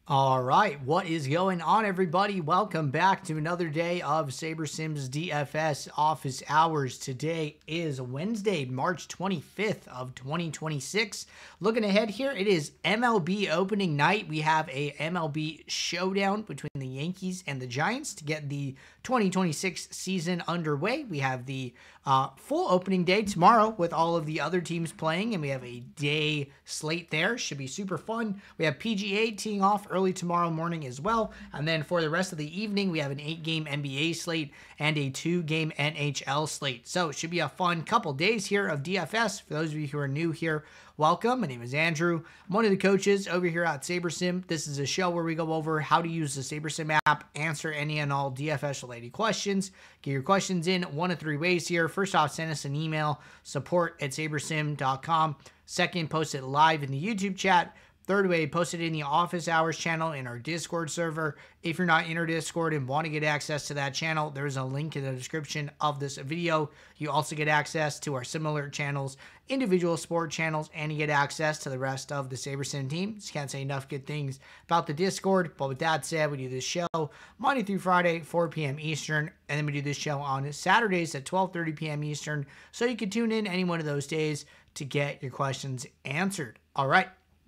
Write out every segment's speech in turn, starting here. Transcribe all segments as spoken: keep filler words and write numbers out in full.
All right, what is going on, everybody? Welcome back to another day of SaberSims D F S office hours. Today is Wednesday, March twenty-fifth of twenty twenty-six. Looking ahead here, it is M L B opening night. We have a M L B showdown between the Yankees and the Giants to get the twenty twenty-six season underway. We have the uh, full opening day tomorrow with all of the other teams playing, and we have a day slate there. Should be super fun. We have P G A teeing off early tomorrow morning as well, and then for the rest of the evening, we have an eight-game N B A slate and a two-game N H L slate. So it should be a fun couple days here of D F S. For those of you who are new here, welcome. My name is Andrew. I'm one of the coaches over here at SaberSim. This is a show where we go over how to use the SaberSim app, answer any and all D F S-related questions. Get your questions in one of three ways here. First off, send us an email, support at sabersim dot com. Second, post it live in the YouTube chat. Third way, post it in the office hours channel in our Discord server. If you're not in our Discord and want to get access to that channel, there's a link in the description of this video. You also get access to our similar channels, individual sport channels, and you get access to the rest of the SaberSim team. Just can't say enough good things about the Discord. But with that said, we do this show Monday through Friday, four p m Eastern, and then we do this show on Saturdays at twelve thirty p m Eastern. So you can tune in any one of those days to get your questions answered. All right.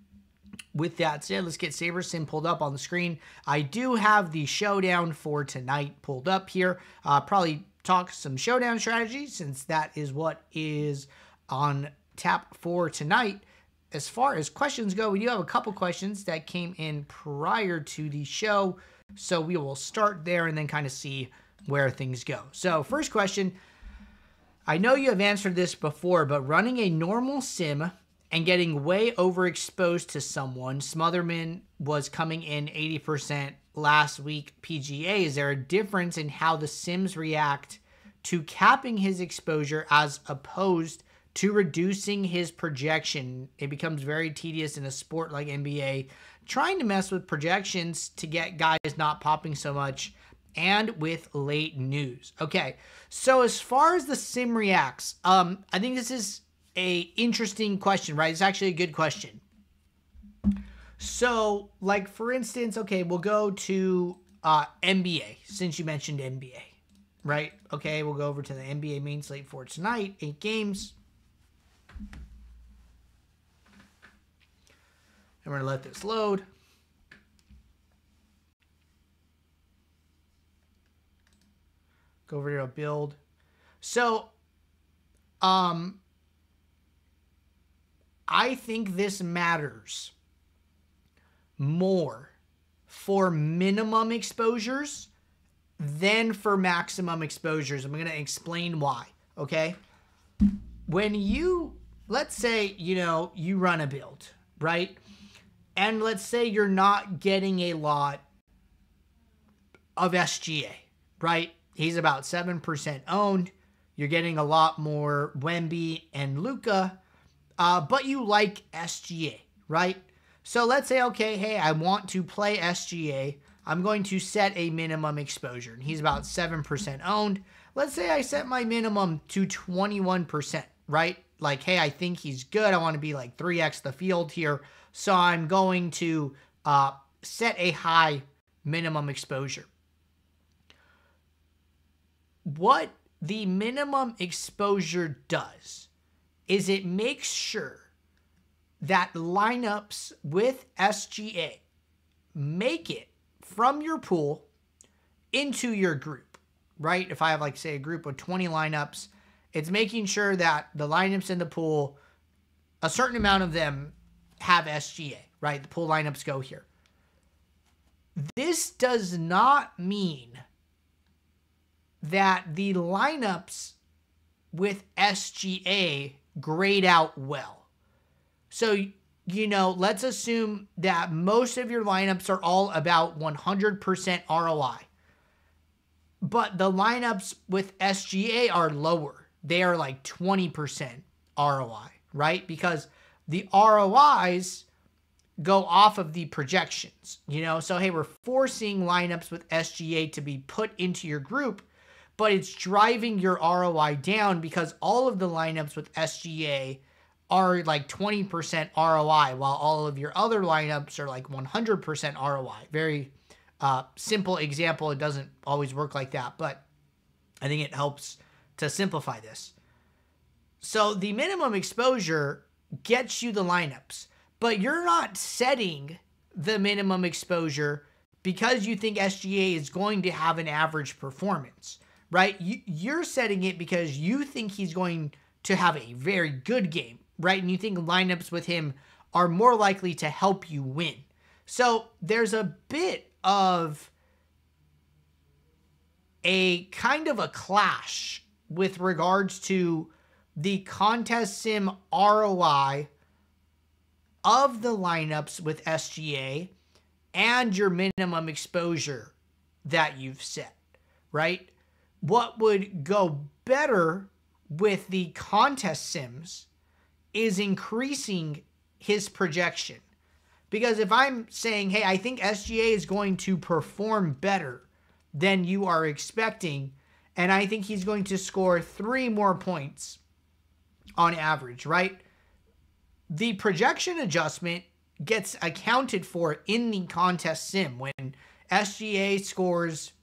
With that said, let's get SaberSim pulled up on the screen. I do have the showdown for tonight pulled up here. Uh, probably talk some showdown strategy since that is what is on tap for tonight. As far as questions go, we do have a couple questions that came in prior to the show. So we will start there and then kind of see where things go. So first question, I know you have answered this before, but running a normal sim and getting way overexposed to someone. Smotherman was coming in eighty percent last week P G A. Is there a difference in how the sims react to capping his exposure as opposed to reducing his projection? It becomes very tedious in a sport like N B A, trying to mess with projections to get guys not popping so much and with late news. Okay, so as far as the sim reacts, um, I think this is a interesting question, right? It's actually a good question. So, like, for instance, okay, we'll go to uh, N B A, since you mentioned N B A, right? Okay, we'll go over to the N B A main slate for tonight, eight games. And we're going to let this load. Go over here to build. So, um... I think this matters more for minimum exposures than for maximum exposures. I'm going to explain why, okay? When you, let's say, you know, you run a build, right? And let's say you're not getting a lot of S G A, right? He's about seven percent owned. You're getting a lot more Wemby and Luka. Uh, but you like S G A, right? So let's say, okay, hey, I want to play S G A. I'm going to set a minimum exposure. And he's about seven percent owned. Let's say I set my minimum to twenty-one percent, right? Like, hey, I think he's good. I want to be like three X the field here. So I'm going to uh, set a high minimum exposure. What the minimum exposure does is it makes sure that lineups with S G A make it from your pool into your group, right? If I have, like, say, a group of twenty lineups, it's making sure that the lineups in the pool, a certain amount of them have S G A, right? The pool lineups go here. This does not mean that the lineups with S G A grade out well. So, you know, let's assume that most of your lineups are all about one hundred percent R O I. But the lineups with S G A are lower. They are like twenty percent R O I, right? Because the R O Is go off of the projections, you know? So, hey, we're forcing lineups with S G A to be put into your group, but it's driving your R O I down because all of the lineups with S G A are like twenty percent R O I, while all of your other lineups are like one hundred percent R O I. Very uh, simple example. It doesn't always work like that, but I think it helps to simplify this. So the minimum exposure gets you the lineups, but you're not setting the minimum exposure because you think S G A is going to have an average performance, right? You, you're setting it because you think he's going to have a very good game, right? And you think lineups with him are more likely to help you win. So there's a bit of a kind of a clash with regards to the contest sim R O I of the lineups with S G A and your minimum exposure that you've set, right? What would go better with the contest sims is increasing his projection. Because if I'm saying, hey, I think S G A is going to perform better than you are expecting, and I think he's going to score three more points on average, right? The projection adjustment gets accounted for in the contest sim. When S G A scores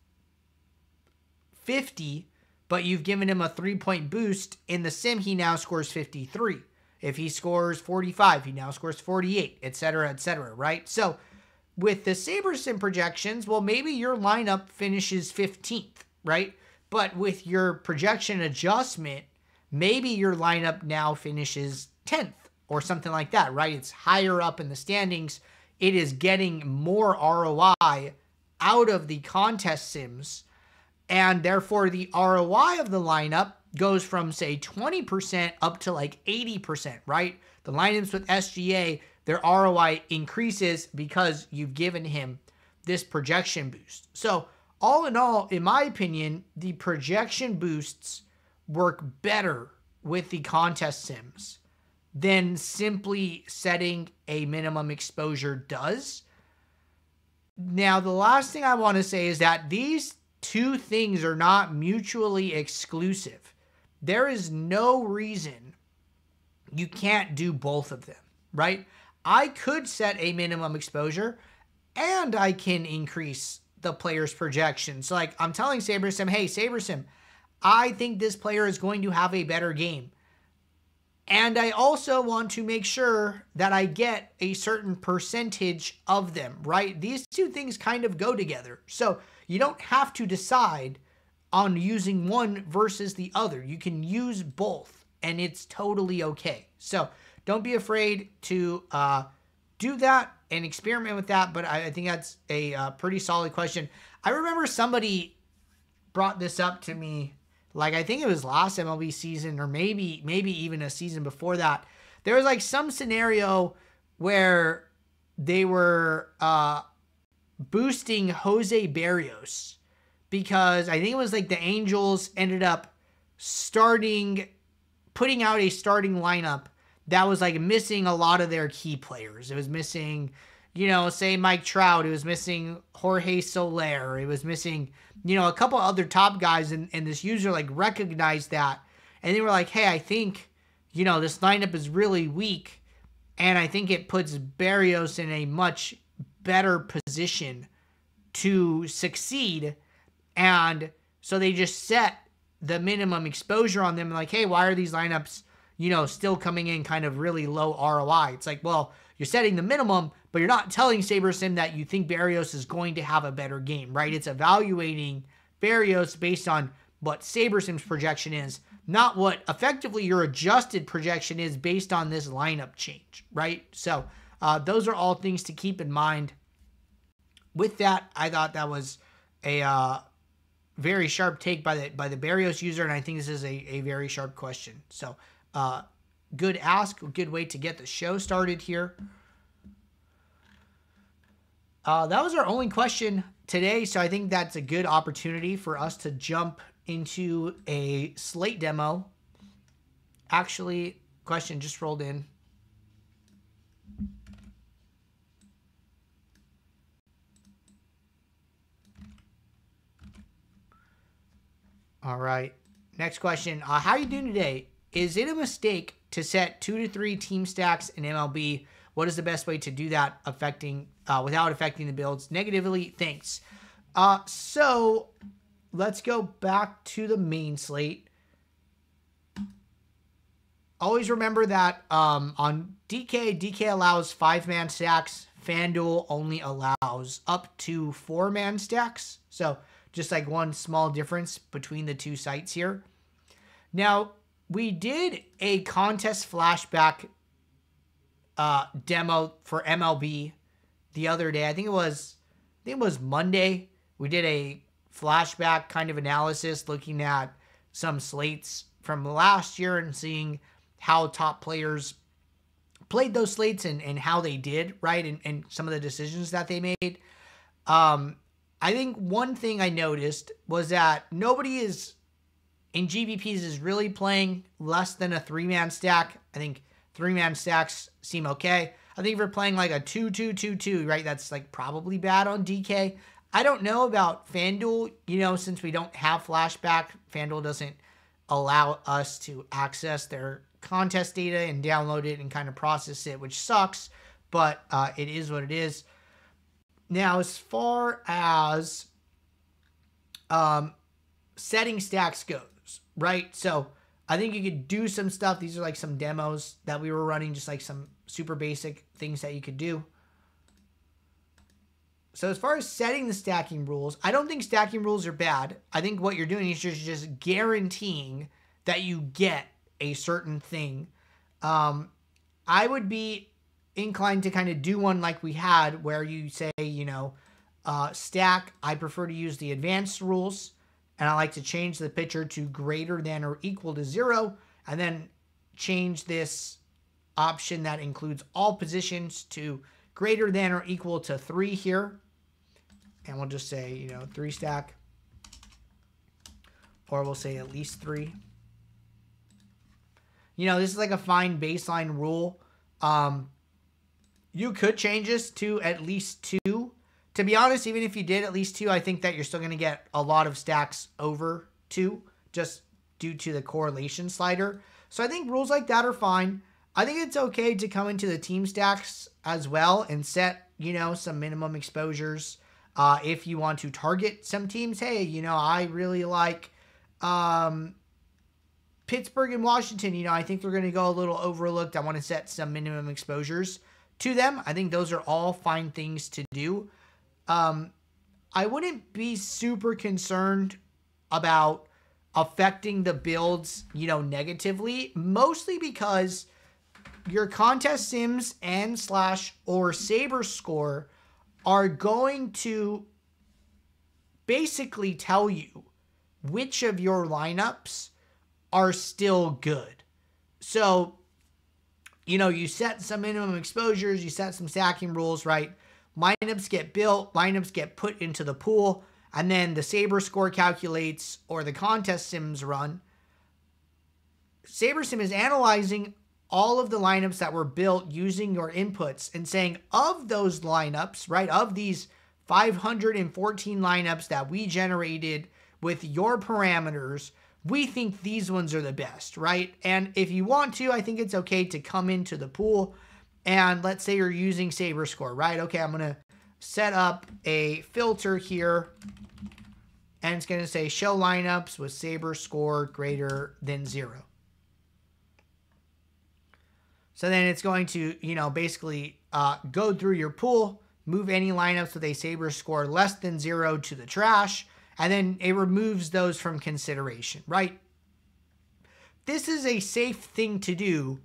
fifty, but you've given him a three-point boost, in the sim, he now scores fifty-three. If he scores forty-five, he now scores forty-eight, et cetera, et cetera, right? So with the SaberSim projections, well, maybe your lineup finishes fifteenth, right? But with your projection adjustment, maybe your lineup now finishes tenth or something like that, right? It's higher up in the standings. It is getting more R O I out of the contest sims, and therefore the R O I of the lineup goes from, say, twenty percent up to like eighty percent, right? The lineups with S G A, their R O I increases because you've given him this projection boost. So all in all, in my opinion, the projection boosts work better with the contest sims than simply setting a minimum exposure does. Now, the last thing I want to say is that these two things are not mutually exclusive. There is no reason you can't do both of them, right? I could set a minimum exposure and I can increase the player's projection. So like I'm telling SaberSim, hey, SaberSim, I think this player is going to have a better game. And I also want to make sure that I get a certain percentage of them, right? These two things kind of go together. So you don't have to decide on using one versus the other. You can use both and it's totally okay. So don't be afraid to uh, do that and experiment with that. But I, I think that's a uh, pretty solid question. I remember somebody brought this up to me, like I think it was last M L B season or maybe maybe even a season before that. There was like some scenario where they were uh, boosting Jose Berrios because I think it was like the Angels ended up starting, putting out a starting lineup that was like missing a lot of their key players. It was missing, you know, say Mike Trout. It was missing Jorge Soler. It was missing, you know, a couple other top guys. And, and this user like recognized that. And they were like, hey, I think, you know, this lineup is really weak. And I think it puts Berrios in a much better position to succeed. And so they just set the minimum exposure on them. Like, hey, why are these lineups, you know, still coming in kind of really low R O I? It's like, well, you're setting the minimum, but you're not telling SaberSim that you think Berrios is going to have a better game, right? It's evaluating Berrios based on what SaberSim's projection is, not what effectively your adjusted projection is based on this lineup change, right? So uh, those are all things to keep in mind. With that, I thought that was a uh, very sharp take by the by the Berrios user, and I think this is a, a very sharp question. So uh, good ask, good way to get the show started here. Uh, that was our only question today, so I think that's a good opportunity for us to jump into a slate demo. Actually, question just rolled in. All right. Next question. Uh, how are you doing today? Is it a mistake to set two to three team stacks in M L B. What is the best way to do that affecting uh, without affecting the builds negatively? Thanks. Uh, so let's go back to the main slate. Always remember that um, on D K, D K allows five-man stacks. FanDuel only allows up to four-man stacks. So just like one small difference between the two sites here. Now, we did a contest flashback uh, demo for M L B the other day. I think it was, I think it was Monday. We did a flashback kind of analysis looking at some slates from last year and seeing how top players played those slates and, and how they did, right? And, and some of the decisions that they made. Um, I think one thing I noticed was that nobody is, in G B Ps, is really playing less than a three-man stack. I think three-man stacks seem okay. I think if you're playing like a two two two two, right, that's like probably bad on D K. I don't know about FanDuel, you know, since we don't have flashback, FanDuel doesn't allow us to access their contest data and download it and kind of process it, which sucks, but uh, it is what it is. Now, as far as um, setting stacks goes, right? So I think you could do some stuff. These are like some demos that we were running, just like some super basic things that you could do. So as far as setting the stacking rules, I don't think stacking rules are bad. I think what you're doing is just, just guaranteeing that you get a certain thing. Um, I would be inclined to kind of do one like we had where you say, you know, uh, stack, I prefer to use the advanced rules, and I like to change the pitcher to greater than or equal to zero, and then change this option that includes all positions to greater than or equal to three here. And we'll just say, you know, three stack, or we'll say at least three. You know, this is like a fine baseline rule. Um, you could change this to at least two. To be honest, even if you did at least two, I think that you're still going to get a lot of stacks over two just due to the correlation slider. So I think rules like that are fine. I think it's okay to come into the team stacks as well and set, you know, some minimum exposures. Uh, if you want to target some teams, hey, you know, I really like um, Pittsburgh and Washington. You know, I think they're going to go a little overlooked. I want to set some minimum exposures to them. I think those are all fine things to do. Um, I wouldn't be super concerned about affecting the builds, you know, negatively, mostly because your contest sims and slash or Saber score are going to basically tell you which of your lineups are still good. So, you know, you set some minimum exposures, you set some stacking rules, right? Lineups get built, lineups get put into the pool, and then the Saber score calculates or the contest sims run. SaberSim is analyzing all of the lineups that were built using your inputs and saying, of those lineups, right, of these five hundred fourteen lineups that we generated with your parameters, we think these ones are the best, right? And if you want to, I think it's okay to come into the pool and let's say you're using Saber score, right? Okay, I'm going to set up a filter here and it's going to say show lineups with Saber score greater than zero. So then it's going to, you know, basically uh, go through your pool, move any lineups with a Saber score less than zero to the trash, and then it removes those from consideration, right? This is a safe thing to do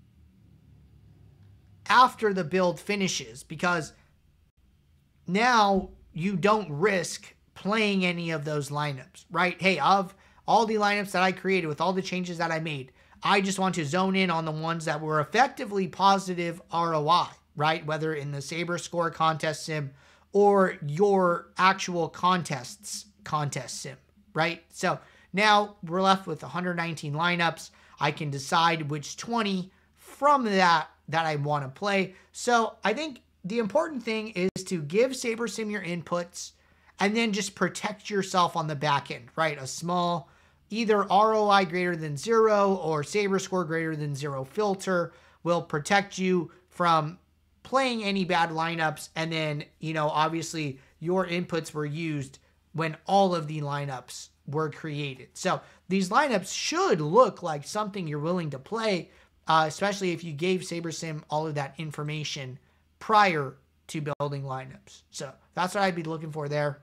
after the build finishes because now you don't risk playing any of those lineups, right? Hey, of all the lineups that I created with all the changes that I made, I just want to zone in on the ones that were effectively positive R O I, right? Whether in the Saber score contest sim or your actual contests contest sim, right? So now we're left with one hundred nineteen lineups. I can decide which twenty from that that I want to play. So I think the important thing is to give SaberSim your inputs and then just protect yourself on the back end, right? A small either R O I greater than zero or Saber score greater than zero filter will protect you from playing any bad lineups. And then, you know, obviously your inputs were used when all of the lineups were created. So these lineups should look like something you're willing to play, uh, especially if you gave SaberSim all of that information prior to building lineups. So that's what I'd be looking for there.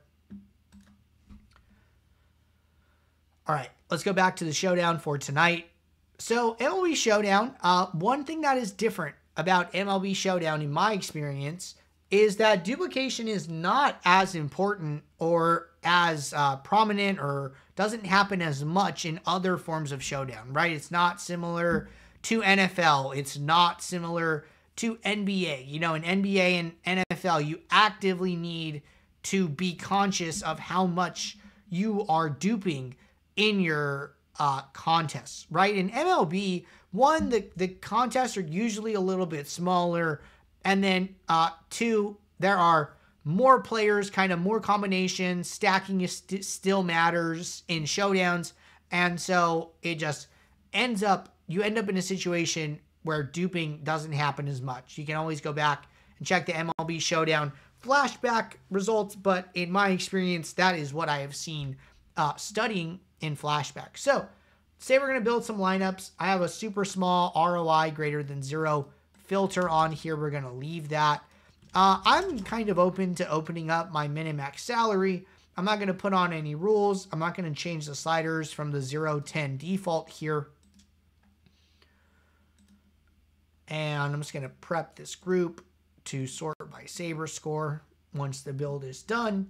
All right, let's go back to the showdown for tonight. So M L B Showdown, uh, one thing that is different about M L B Showdown in my experience is that duplication is not as important or as uh, prominent or doesn't happen as much in other forms of Showdown, right? It's not similar to N F L. It's not similar to N B A. You know, in N B A and N F L, you actively need to be conscious of how much you are duping in your uh, contests, right? In M L B, one, the, the contests are usually a little bit smaller. And then uh, two, there are more players, kind of more combinations. Stacking is st- still matters in showdowns. And so it just ends up, you end up in a situation where duping doesn't happen as much. You can always go back and check the M L B Showdown flashback results. But in my experience, that is what I have seen uh, studying in flashback. So say we're going to build some lineups. I have a super small R O I greater than zero filter on here. We're going to leave that. Uh, I'm kind of open to opening up my min-max salary. I'm not going to put on any rules. I'm not going to change the sliders from the zero ten default here. And I'm just going to prep this group to sort by Saber score once the build is done.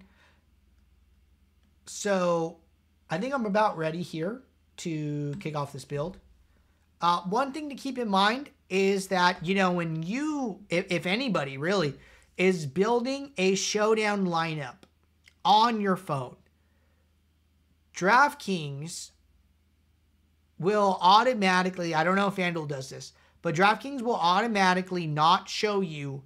So I think I'm about ready here to kick off this build. Uh, one thing to keep in mind is that, you know, when you, if, if anybody really, is building a showdown lineup on your phone, DraftKings will automatically, I don't know if FanDuel does this, but DraftKings will automatically not show you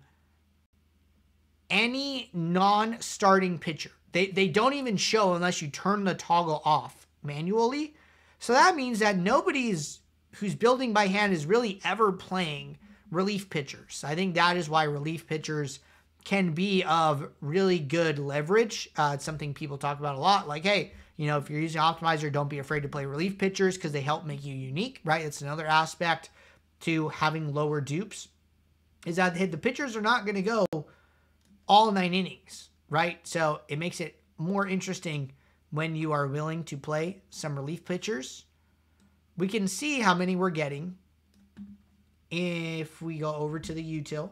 any non-starting pitcher. They, they don't even show unless you turn the toggle off manually. So that means that nobody's who's building by hand is really ever playing relief pitchers. I think that is why relief pitchers can be of really good leverage. Uh, it's something people talk about a lot. Like, hey, you know, if you're using Optimizer, don't be afraid to play relief pitchers because they help make you unique, right? It's another aspect to having lower dupes is that the pitchers are not going to go all nine innings, right? So it makes it more interesting when you are willing to play some relief pitchers. We can see how many we're getting if we go over to the util.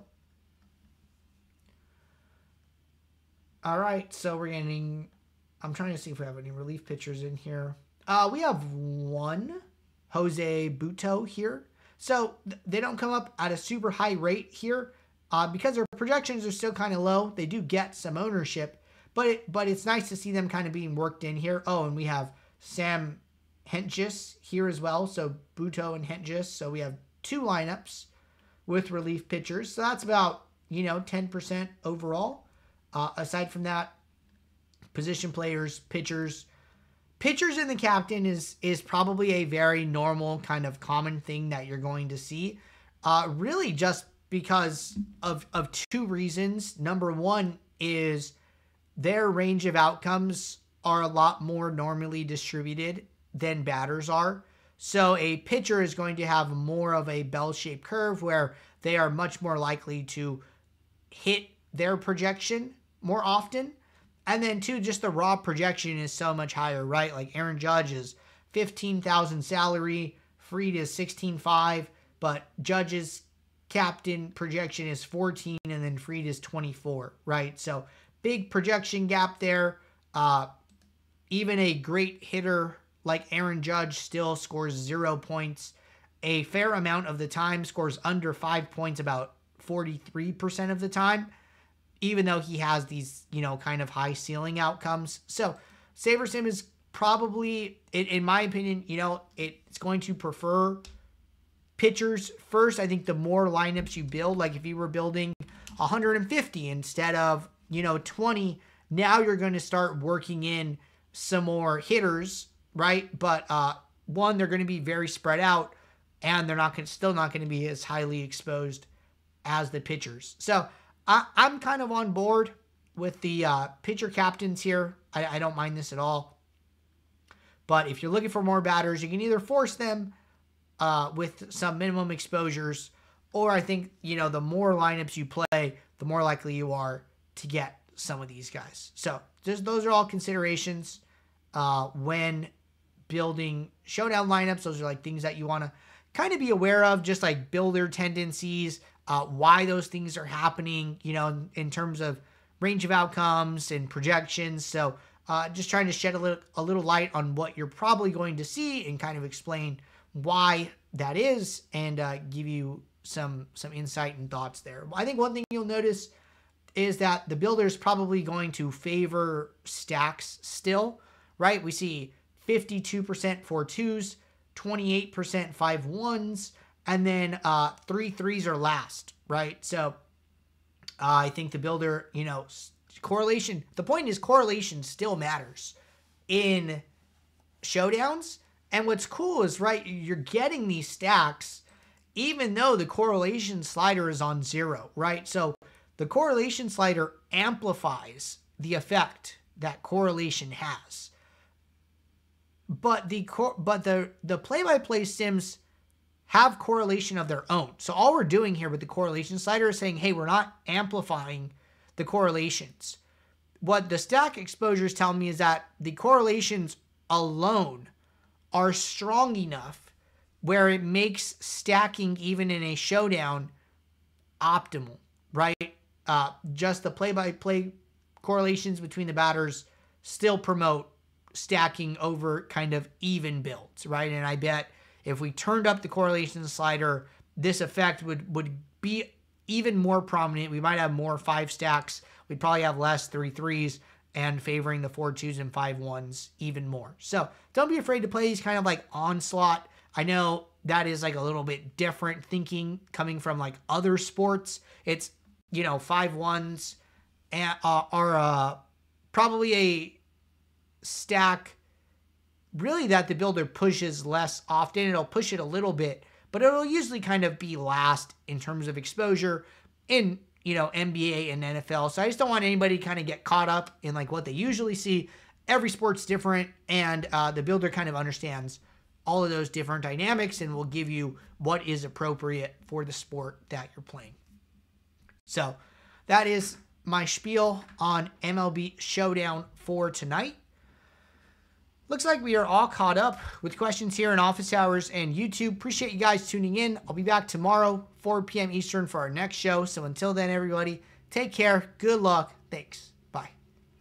All right, so we're getting, I'm trying to see if we have any relief pitchers in here. Uh, we have one, Jose Butto here. So th- they don't come up at a super high rate here uh, because their projections are still kind of low. They do get some ownership, but it, but it's nice to see them kind of being worked in here. Oh, and we have Sam Hentges here as well. So Butto and Hentges. So we have two lineups with relief pitchers. So that's about, you know, ten percent overall. Uh, aside from that, position players, pitchers, pitchers in the captain is is probably a very normal kind of common thing that you're going to see. Uh, really just because of, of two reasons. Number one is their range of outcomes are a lot more normally distributed than batters are. So a pitcher is going to have more of a bell-shaped curve where they are much more likely to hit their projection more often. And then two, just the raw projection is so much higher, right? Like Aaron Judge is fifteen thousand salary, Fried is sixteen point five, but Judge's captain projection is fourteen, and then Fried is twenty-four, right? So big projection gap there. Uh, even a great hitter like Aaron Judge still scores zero points. A fair amount of the time scores under five points about forty-three percent of the time, even though he has these, you know, kind of high ceiling outcomes. So SaberSim is probably, in, in my opinion, you know, it, it's going to prefer pitchers first. I think the more lineups you build, like if you were building one hundred fifty instead of, you know, twenty, now you're going to start working in some more hitters right? But uh, one, they're going to be very spread out, and they're not gonna, still not going to be as highly exposed as the pitchers. So I, I'm kind of on board with the uh, pitcher captains here. I, I don't mind this at all. But if you're looking for more batters, you can either force them uh, with some minimum exposures, or I think, you know, the more lineups you play, the more likely you are to get some of these guys. So just, those are all considerations uh, when building showdown lineups. Those are like things that you want to kind of be aware of, just like builder tendencies, uh, why those things are happening, you know, in, in terms of range of outcomes and projections. So uh, just trying to shed a little, a little light on what you're probably going to see and kind of explain why that is, and uh, give you some, some insight and thoughts there. I think one thing you'll notice is that the builder is probably going to favor stacks still, right? We see fifty-two percent four twos, twenty-eight percent five ones, and then uh, three threes are last, right? So uh, I think the builder, you know, correlation, the point is correlation still matters in showdowns. And what's cool is, right, you're getting these stacks even though the correlation slider is on zero, right? So the correlation slider amplifies the effect that correlation has. But the but the the play-by-play sims have correlation of their own. So all we're doing here with the correlation slider is saying, hey, we're not amplifying the correlations. What the stack exposures tell me is that the correlations alone are strong enough where it makes stacking even in a showdown optimal, right? Uh, just the play-by-play correlations between the batters still promote stacking over kind of even builds, right? And I bet if we turned up the correlation slider, this effect would, would be even more prominent. We might have more five stacks. We'd probably have less three threes, and favoring the four twos and five ones even more. So don't be afraid to play these kind of like onslaught. I know that is like a little bit different thinking coming from like other sports. It's, you know, five ones and, uh, are uh, probably a stack really that the builder pushes less often. It'll push it a little bit, but it'll usually kind of be last in terms of exposure in, you know, N B A and N F L. So I just don't want anybody to kind of get caught up in like what they usually see. Every sport's different, and uh, the builder kind of understands all of those different dynamics and will give you what is appropriate for the sport that you're playing. So that is my spiel on M L B Showdown for tonight. Looks like we are all caught up with questions here in office hours and YouTube. Appreciate you guys tuning in. I'll be back tomorrow, four p m Eastern, for our next show. So until then, everybody, take care. Good luck. Thanks.